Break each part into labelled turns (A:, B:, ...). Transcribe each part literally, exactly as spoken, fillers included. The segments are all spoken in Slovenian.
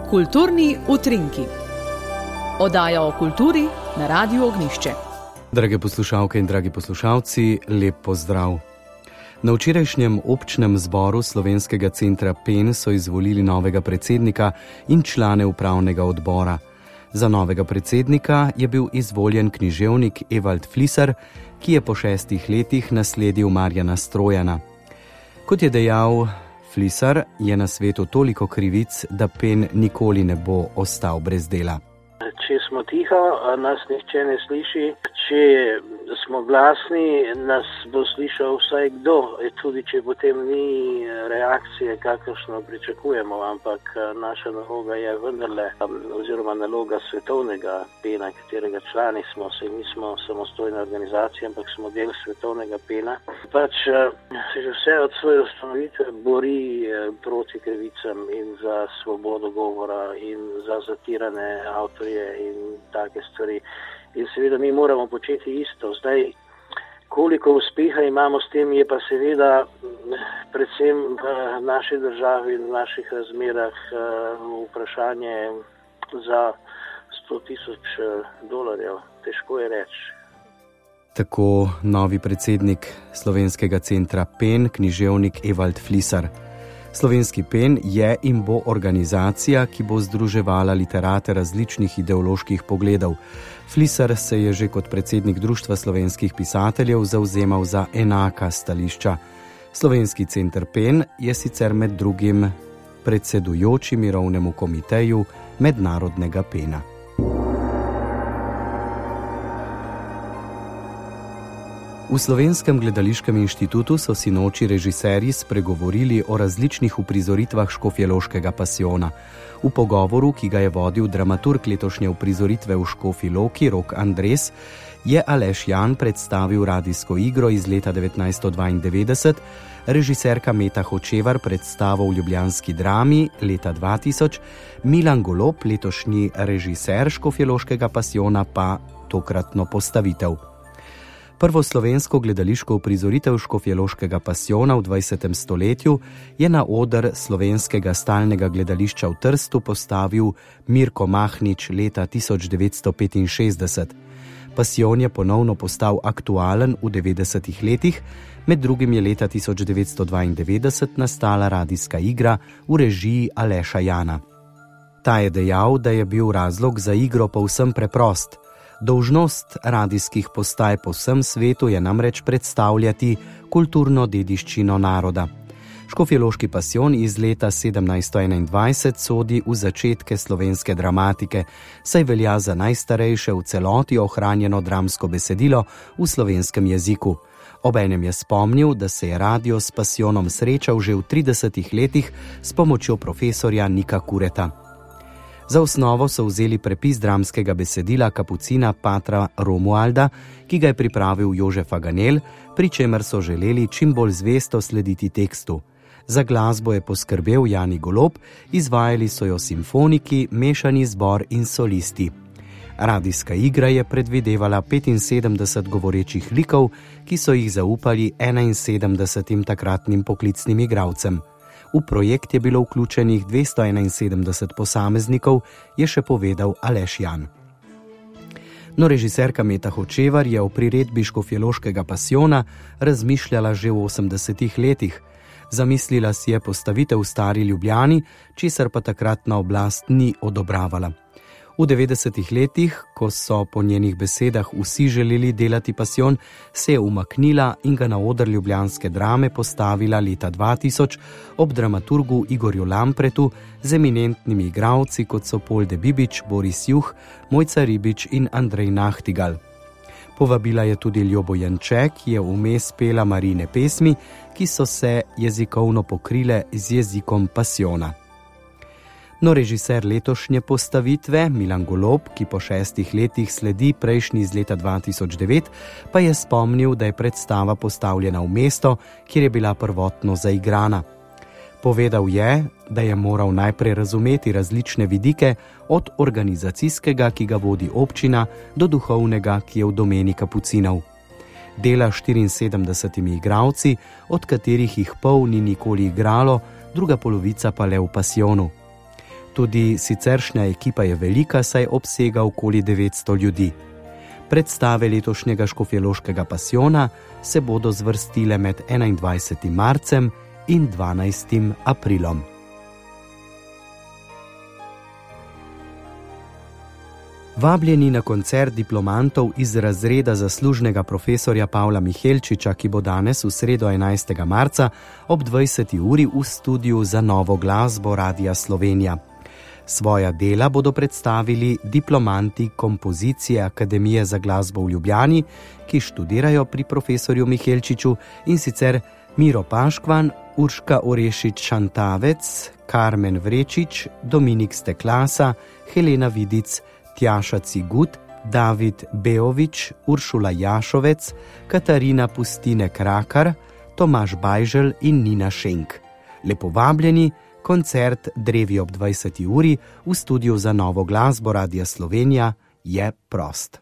A: Kulturni utrinki. Oddaja o kulturi na Radiu Ognjišče.
B: Drage poslušalke in dragi poslušalci, lep pozdrav. Na včerajšnjem občnem zboru Slovenskega centra Pen so izvolili novega predsednika in člane upravnega odbora. Za novega predsednika je bil izvoljen književnik Evald Flisar, ki je po šestih letih nasledil Marjana Strojana. Kot je dejal Flisar, je na svetu toliko krivic, da Pen nikoli ne bo ostal brez dela.
C: Če smo tiho, nas nihče ne sliši. Če smo glasni, nas bo slišal vsaj kdo, tudi če potem ni reakcije, kakršno pričakujemo, ampak naša naloga je vendarle, oziroma naloga svetovnega Pena, katerega člani smo, se nismo samostojna organizacija, ampak smo del svetovnega Pena. Pač se že vse od svoje ustanovitve bori proti krivicam in za svobodo govora in za zatirane avtorje in take stvari. In seveda mi moramo početi isto. Zdaj, koliko uspeha imamo s tem, je pa seveda predvsem v naši državi in v naših razmerah vprašanje za sto tisoč dolarjev. Težko je reči.
B: Tako novi predsednik Slovenskega centra Pen, književnik Evald Flisar. Slovenski Pen je in bo organizacija, ki bo združevala literate različnih ideoloških pogledov. Flisar se je že kot predsednik Društva slovenskih pisateljev zavzemal za enaka stališča. Slovenski center Pen je sicer med drugim predsedujoči mirovnemu komiteju Mednarodnega Pena. V Slovenskem gledališkem inštitutu so sinoči režiserji spregovorili o različnih uprizoritvah Škofjeloškega pasijona. V pogovoru, ki ga je vodil dramaturg letošnje uprizoritve v Škofji Loki, Rok Andres, je Aleš Jan predstavil radijsko igro iz leta devetnajststo dvaindevetdeset, režiserka Meta Hočevar predstavo v ljubljanski drami leta dva tisoč, Milan Golob, letošnji režiser Škofjeloškega pasijona, pa tokratno postavitev. Prvo slovensko gledališko uprizoritev Škofjeloškega pasijona v dvajsetem stoletju je na oder Slovenskega stalnega gledališča v Trstu postavil Mirko Mahnič leta tisoč devetsto petinšestdeset. Pasijon je ponovno postal aktualen v devetdesetih letih, med drugim je leta tisoč devetsto dvaindevetdeset nastala radijska igra v režiji Aleša Jana. Ta je dejal, da je bil razlog za igro povsem preprost. Dolžnost radijskih postaj po vsem svetu je namreč predstavljati kulturno dediščino naroda. Škofjeloški pasijon iz leta sedemnajststo enaindvajset sodi v začetke slovenske dramatike, saj velja za najstarejše v celoti ohranjeno dramsko besedilo v slovenskem jeziku. Obenem je spomnil, da se je radio s pasijonom srečal že v tridesetih letih s pomočjo profesorja Nika Kureta. Za osnovo so vzeli prepis dramskega besedila Kapucina Patra Romualda, ki ga je pripravil Jožef Faganel, pri čemer so želeli čim bolj zvesto slediti tekstu. Za glasbo je poskrbel Jani Golob, izvajali so jo simfoniki, mešani zbor in solisti. Radijska igra je predvidevala petinsedemdeset govorečih likov, ki so jih zaupali enainsedemdesetim takratnim poklicnim igralcem. V projekt je bilo vključenih dvesto enainsedemdeset posameznikov, je še povedal Aleš Jan. No, režiserka Meta Hočevar je o priredbi Škofjeloškega pasijona razmišljala že v osemdesetih letih. Zamislila si je postavitev v Stari Ljubljani, česar pa takratna oblast ni odobravala. V devetdesetih letih, ko so po njenih besedah vsi želeli delati pasijon, se je umaknila in ga na oder ljubljanske drame postavila leta dva tisoč ob dramaturgu Igorju Lampretu z eminentnimi igralci, kot so Polde Bibič, Boris Juh, Mojca Ribič in Andrej Nahtigal. Povabila je tudi Ljobo Janče, ki je vmes pela Marine pesmi, ki so se jezikovno pokrile z jezikom pasijona. No, režiser letošnje postavitve, Milan Golob, ki po šestih letih sledi prejšnji iz leta dva tisoč devet, pa je spomnil, da je predstava postavljena v mesto, kjer je bila prvotno zaigrana. Povedal je, da je moral najprej razumeti različne vidike, od organizacijskega, ki ga vodi občina, do duhovnega, ki je v domeni kapucinov. Dela štiriinsedemdesetimi igralci, od katerih jih pol ni nikoli igralo, druga polovica pa le v pasijonu. Tudi siceršnja ekipa je velika, saj obsega okoli devetsto ljudi. Predstave letošnjega škofjeloškega pasijona se bodo zvrstile med enaindvajsetim marcem in dvanajstim aprilom. Vabljeni na koncert diplomantov iz razreda zaslužnega profesorja Pavla Mihelčiča, ki bo danes v sredo enajstega marca ob dvajseti uri v studiu za novo glasbo Radia Slovenija. Svoja dela bodo predstavili diplomanti kompozicije Akademije za glasbo v Ljubljani, ki študirajo pri profesorju Mihelčiču, in sicer Miro Paškvan, Urška Orešič-Šantavec, Karmen Vrečič, Dominik Steklasa, Helena Vidic, Tjaša Cigut, David Beovič, Uršula Jašovec, Katarina Pustine-Krakar, Tomaž Bajžel in Nina Šenk. Lepo vabljeni, koncert drevi ob dvajseti uri v studiu za novo glasbo Radia Slovenija je prost.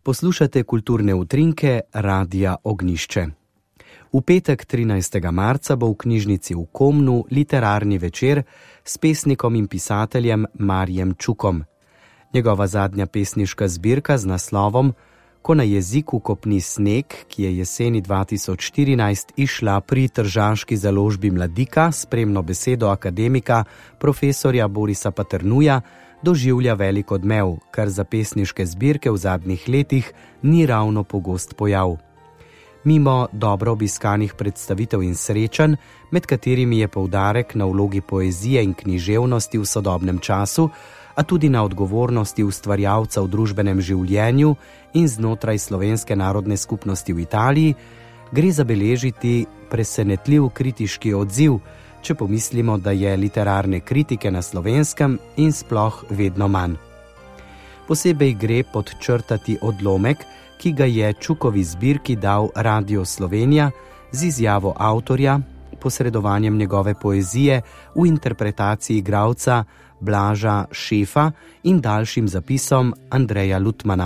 B: Poslušate kulturne utrinke Radia Ognjišče. V petek trinajstega marca bo v knjižnici v Komnu literarni večer s pesnikom in pisateljem Marijem Čukom. Njegova zadnja pesniška zbirka z naslovom Ko na jeziku kopni sneg, ki je jeseni dva tisoč štirinajst išla pri tržaški založbi Mladika, spremno besedo akademika profesorja Borisa Paternuja, doživlja velik odmev, kar za pesniške zbirke v zadnjih letih ni ravno pogost pojav. Mimo dobro obiskanih predstavitev in srečanj, med katerimi je poudarek na vlogi poezije in književnosti v sodobnem času, a tudi na odgovornosti ustvarjalca v družbenem življenju in znotraj slovenske narodne skupnosti v Italiji, gre zabeležiti presenetljiv kritiški odziv, če pomislimo, da je literarne kritike na Slovenskem in sploh vedno manj. Posebej gre podčrtati odlomek, ki ga je Čukovi zbirki dal Radio Slovenija z izjavo avtorja, posredovanjem njegove poezije v interpretaciji igralca Blaža Šefa in daljšim zapisom Andreja Lutmana.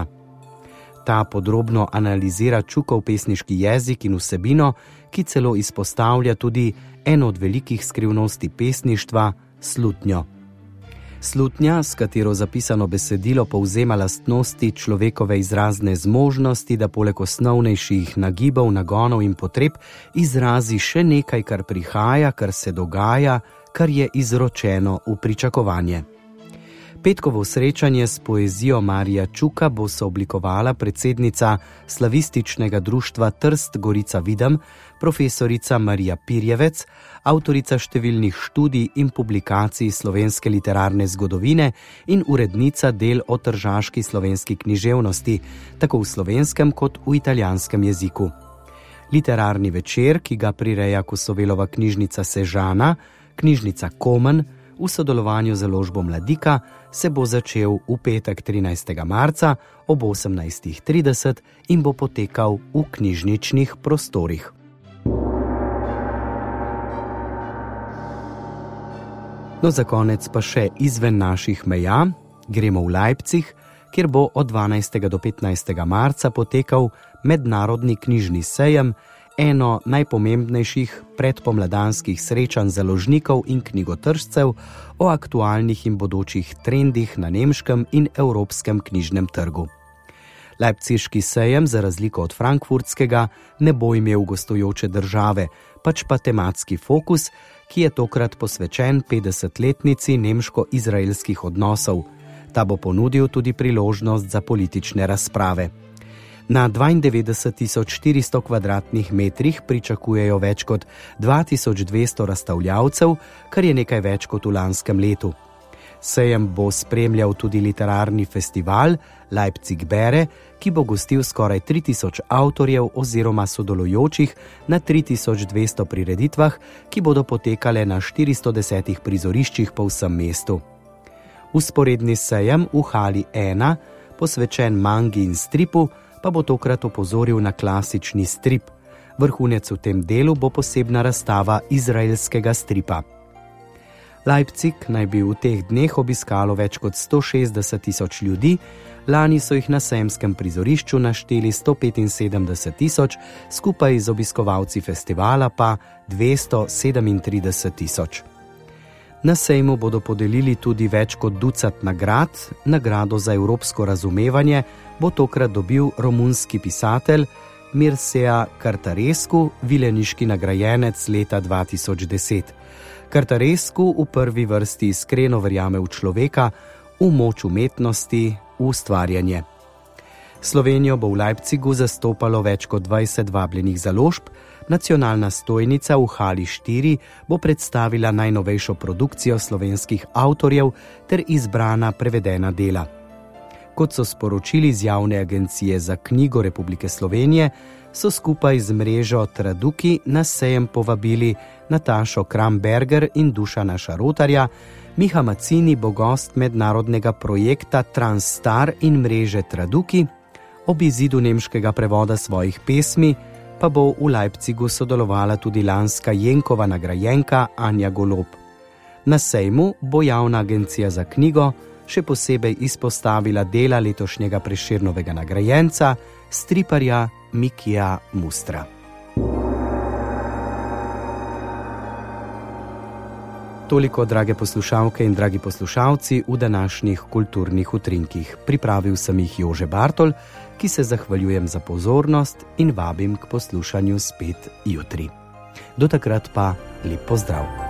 B: Ta podrobno analizira Čukov pesniški jezik in vsebino, ki celo izpostavlja tudi eno od velikih skrivnosti pesništva, slutnjo. Slutnja, s katero zapisano besedilo povzema lastnosti človekove izrazne zmožnosti, da poleg osnovnejših nagibov, nagonov in potreb izrazi še nekaj, kar prihaja, kar se dogaja, kar je izročeno v pričakovanje. Petkovo srečanje s poezijo Marija Čuka bo sooblikovala predsednica slavističnega društva Trst Gorica Videm, profesorica Marija Pirjevec, avtorica številnih študij in publikacij slovenske literarne zgodovine in urednica del o tržaški slovenski književnosti, tako v slovenskem kot v italijanskem jeziku. Literarni večer, ki ga prireja Kosovelova knjižnica Sežana, knjižnica Komen, v sodelovanju z založbo Mladika, se bo začel v petek trinajstega marca ob osemnajst trideset in bo potekal v knjižničnih prostorih. No, za konec pa še izven naših meja, gremo v Leipzig, kjer bo od dvanajstega do petnajstega marca potekal mednarodni knjižni sejem, eno najpomembnejših predpomladanskih srečanj založnikov in knjigotržcev o aktualnih in bodočih trendih na nemškem in evropskem knjižnem trgu. Leipziški sejem, za razliko od frankfurtskega, ne bo imel gostujoče države, pač pa tematski fokus, ki je tokrat posvečen petdesetletnici nemško-izraelskih odnosov. Ta bo ponudil tudi priložnost za politične razprave. Na dvaindevetdeset tisoč štiristo kvadratnih metrih pričakujejo več kot dva tisoč dvesto razstavljavcev, kar je nekaj več kot v lanskem letu. Sejem bo spremljal tudi literarni festival Leipzig bere, ki bo gostil skoraj tri tisoč avtorjev oziroma sodelujočih na tri tisoč dvesto prireditvah, ki bodo potekale na štiristo desetih prizoriščih po vsem mestu. Vzporedni sejem v hali ena, posvečen mangi in stripu, pa bo tokrat opozoril na klasični strip. Vrhunec v tem delu bo posebna razstava izraelskega stripa. Leipzig naj bi v teh dneh obiskalo več kot sto šestdeset tisoč ljudi, lani so jih na sejemskem prizorišču našteli sto petinsedemdeset tisoč, skupaj z obiskovalci festivala pa dvesto sedemintrideset tisoč. Na sejmu bodo podelili tudi več kot ducat nagrad, nagrado za evropsko razumevanje bo tokrat dobil romunski pisatelj Mircea Cartarescu, vileniški nagrajenec leta dva tisoč deset. Cartarescu v prvi vrsti iskreno verjame v človeka, v moč umetnosti, v ustvarjanje. Slovenijo bo v Leipzigu zastopalo več kot dvajset vabljenih založb, nacionalna stojnica v hali štiri bo predstavila najnovejšo produkcijo slovenskih avtorjev ter izbrana prevedena dela. Kot so sporočili z Javne agencije za knjigo Republike Slovenije, so skupaj z mrežo Traduki na sejem povabili Natašo Kramberger in Dušana Šarotarja. Miha Macini bo gost mednarodnega projekta Transstar in mreže Traduki. Ob izidu nemškega prevoda svojih pesmi pa bo v Leipzigu sodelovala tudi lanska Jenkova nagrajenka Anja Golob. Na sejmu bo Javna agencija za knjigo še posebej izpostavila dela letošnjega Prešernovega nagrajenca, striparja Mikija Mustra. Toliko, drage poslušalke in dragi poslušalci, v današnjih kulturnih utrinkih. Pripravil sem jih Jože Bartol, ki se zahvaljujem za pozornost in vabim k poslušanju spet jutri. Do takrat pa lep pozdrav.